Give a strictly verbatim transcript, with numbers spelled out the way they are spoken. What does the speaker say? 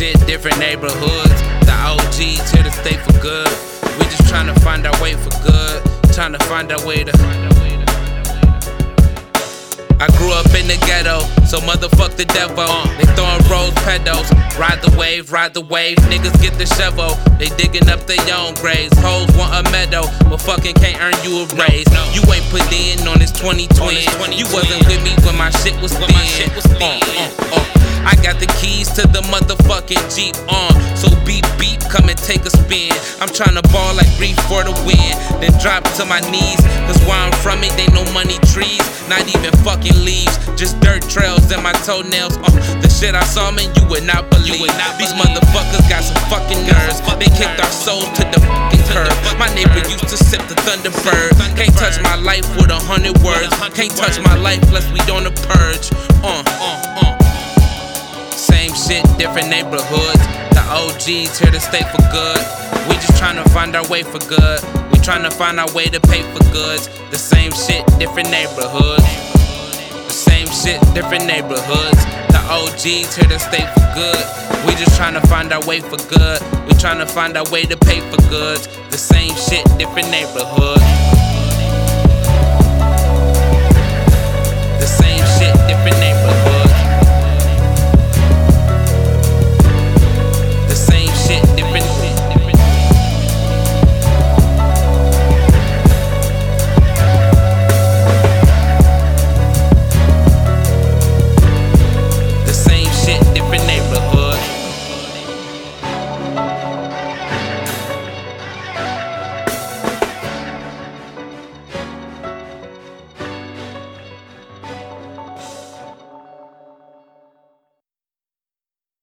shit, different neighborhoods. The O Gs here to stay for good. We just tryna find our way for good. Tryna find our way to. I grew up in the ghetto, so motherfuck the devil. They throwing rose petals. Ride the wave, ride the wave. Niggas get the shovel. They digging up their own graves. Hoes want a meadow, but fucking can't earn you a raise. You ain't put in on this twenty twenty. You wasn't with me when my shit was thin. Uh, uh, uh. I got the keys to the motherfucking Jeep on. So beep beep, come and take a spin. I'm tryna ball like Reef for the win. Then drop to my knees. Cause where I'm from it, they no money trees. Not even fucking leaves. Just dirt trails and my toenails. Uh, the shit I saw, man, you would not believe. Would not These believe. Motherfuckers got some fucking nerves. They kicked our souls to the fucking curb. My neighbor used to sip the Thunderbird. Can't touch my life with a hundred words. Can't touch my life unless we on the purge. Uh, uh, uh. Same shit, different neighborhoods. The O Gs here to stay for good. We just tryna find our way for good. We tryna find our way to pay for goods. The same shit, different neighborhoods. The same shit, different neighborhoods. The O Gs here to stay for good. We just tryna find our way for good. We tryna find our way to pay for goods. The same shit, different neighborhoods. The same shit, different neighborhoods.